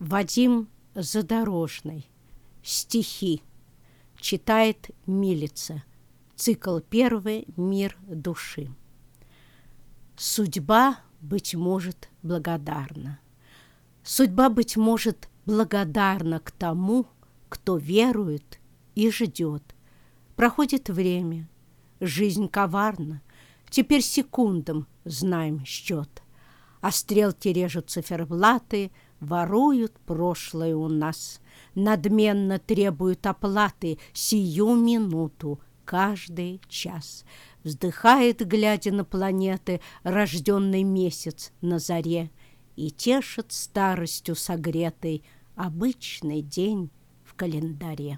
Вадим Задорожный. Стихи. Читает Милица. Цикл 1. Мир души. Судьба, быть может, благодарна. Судьба, быть может, благодарна к тому, кто верует и ждет. Проходит время, жизнь коварна, теперь секундам знаем счет. А стрелки режут циферблаты, воруют прошлое у нас, надменно требуют оплаты сию минуту, каждый час. Вздыхает, глядя на планеты, рожденный месяц на заре, и тешит старостью согретой обычный день в календаре.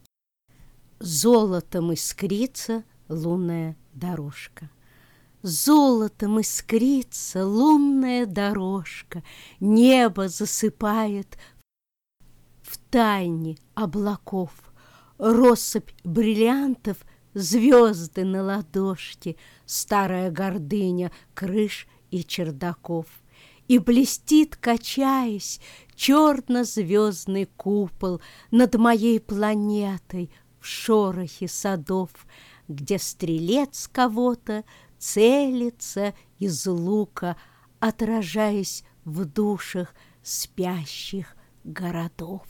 Золотом искрится лунная дорожка. Золотом искрится лунная дорожка, небо засыпает в тайне облаков. Россыпь бриллиантов, звезды на ладошке, старая гордыня крыш и чердаков. И блестит, качаясь, черно-звездный купол над моей планетой в шорохе садов, где стрелец кого-то целится из лука, отражаясь в душах спящих городов.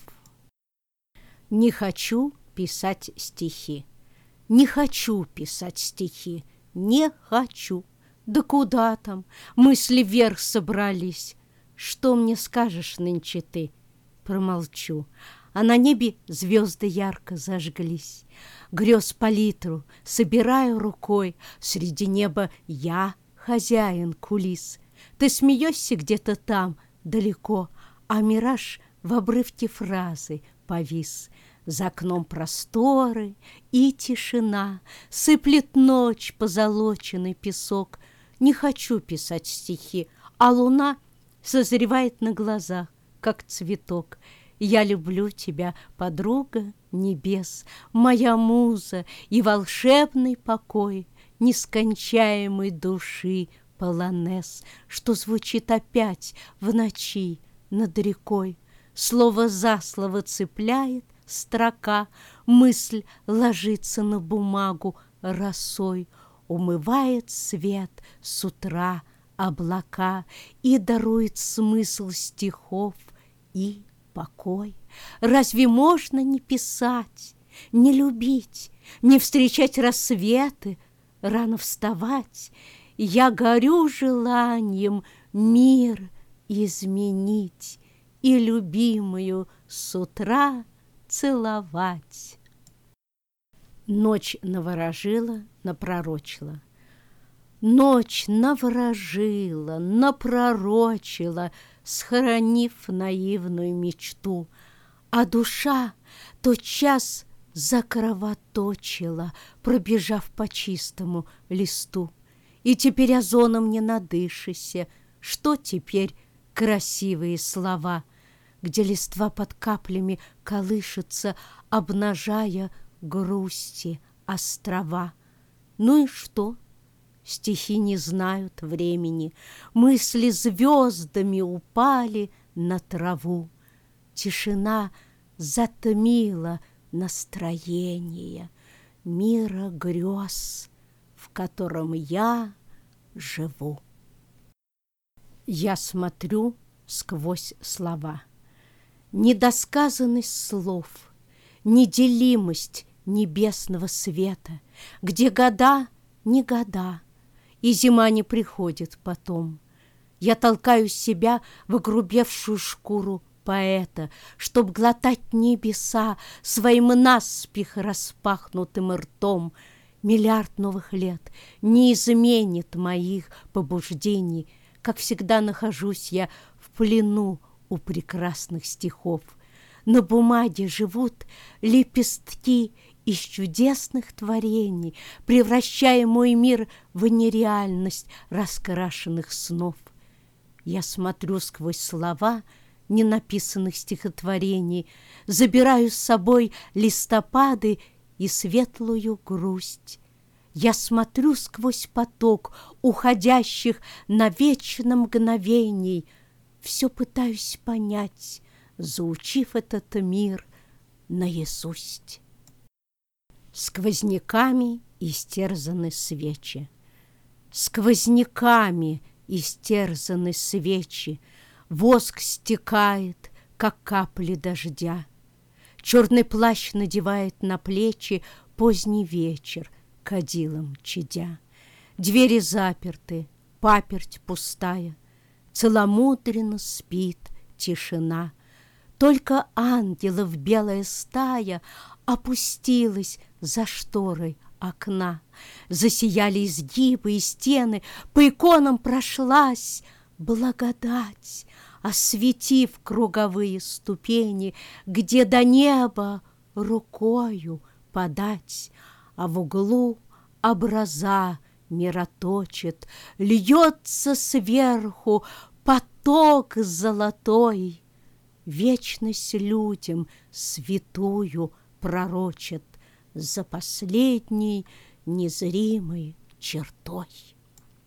Не хочу писать стихи. Не хочу писать стихи. Не хочу. Да куда там? Мысли вверх собрались. Что мне скажешь нынче ты? Промолчу. А на небе звезды ярко зажглись. Грез палитру собираю рукой. Среди неба я хозяин кулис. Ты смеешься где-то там, далеко, а мираж в обрывке фразы повис. За окном просторы и тишина, сыплет ночь позолоченный песок. Не хочу писать стихи, а луна созревает на глазах, как цветок. Я люблю тебя, подруга небес, моя муза и волшебный покой, нескончаемой души полонез, что звучит опять в ночи над рекой. Слово за слово цепляет строка, мысль ложится на бумагу росой, умывает свет с утра облака и дарует смысл стихов и покой. Разве можно не писать, не любить, не встречать рассветы, рано вставать? Я горю желанием мир изменить и любимую с утра целовать. Ночь наворожила, напророчила. Ночь наворожила, напророчила, схоронив наивную мечту, а душа тотчас закровоточила, пробежав по чистому листу. И теперь озоном не надышися, что теперь красивые слова, где листва под каплями колышется, обнажая грусти острова. Ну и что? Стихи не знают времени, мысли звездами упали на траву. Тишина затмила настроение мира грез, в котором я живу. Я смотрю сквозь слова. Недосказанность слов, неделимость небесного света, где года не года, и зима не приходит потом. Я толкаю себя в огрубевшую шкуру поэта, чтоб глотать небеса своим наспех распахнутым ртом. Миллиард новых лет не изменит моих побуждений, как всегда нахожусь я в плену у прекрасных стихов. На бумаге живут лепестки из чудесных творений, превращая мой мир в нереальность раскрашенных снов. Я смотрю сквозь слова ненаписанных стихотворений, забираю с собой листопады и светлую грусть. Я смотрю сквозь поток уходящих на вечно мгновений, все пытаюсь понять, заучив этот мир наизусть. Сквозняками истерзаны свечи, сквозняками истерзаны свечи, воск стекает, как капли дождя. Черный плащ надевает на плечи поздний вечер, кадилом чадя. Двери заперты, паперть пустая, целомудренно спит тишина. Только ангелов белая стая опустилась за шторой окна. Засияли изгибы и стены, по иконам прошлась благодать, осветив круговые ступени, где до неба рукою подать, а в углу образа мироточит, льется сверху поток золотой, вечность людям святую пророчит за последней незримой чертой.